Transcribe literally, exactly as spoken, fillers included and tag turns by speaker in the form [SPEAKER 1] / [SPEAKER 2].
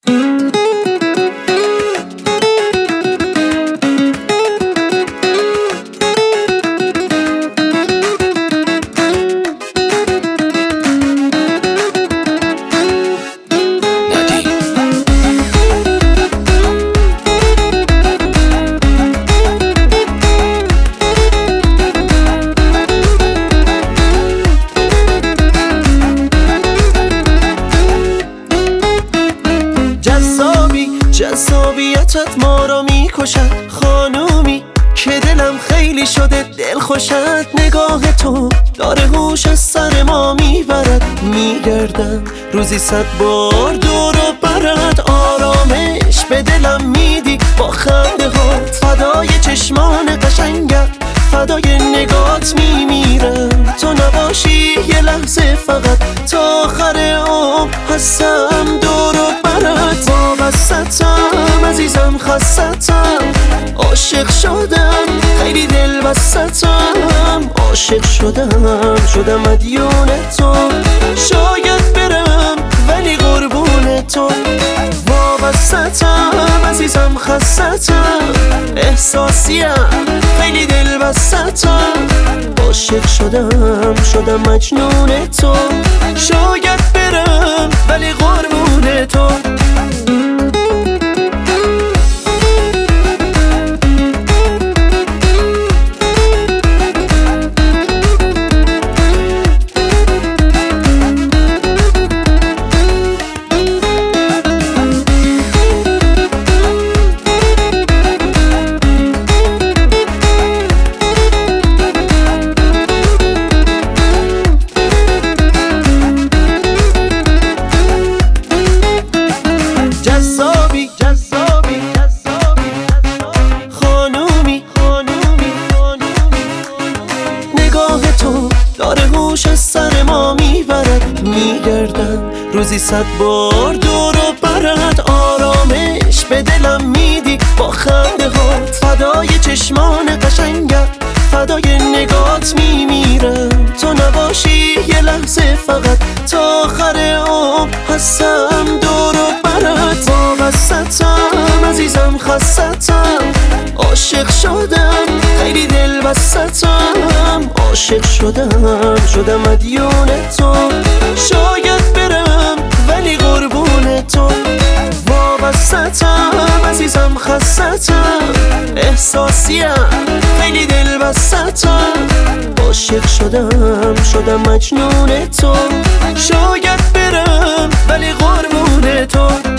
[SPEAKER 1] جذابیتت ما را میکشد، خانومی که دلم خیلی شده دل خوشت. نگاه تو داره هوش از سر ما میبرد، میگردم روزی صد بار دور و برد. آرامش به دلم میدی با خنده هات، فدای چشمان قشنگت، فدای نگات میمیرم. تو نباشی یه لحظه فقط تا آخر عمر هستم دور و برد. وابستم عزیزم، خستم، عاشق شدم، خیلی دل بستم. عاشق شدم، شدم مدیون تو، شاید برم ولی قربون تو. وابستم عزیزم، خستم، احساسیم، خیلی دل بستم. عاشق شدم، شدم مجنون تو، شاید برم ولی قربون تو. داره هوش از سر ما میبرد، میگردم روزی صد بار دور و برد. آرامش به دلم میدی با خنده هات، فدای چشمان قشنگت، فدای نگات میمیرم. تو نباشی یه لحظه فقط تا آخر عمر هستم دور و برد. وابستم عزیزم، خستم، عاشق شدم، خیلی دل بستم. عاشق شدم، شدم مدیون تو، شاید برم ولی قربون تو. وابستم عزیزم، خستم، احساسیم، خیلی دل بستم. عاشق شدم، شدم مجنون تو، شاید برم ولی قربون تو.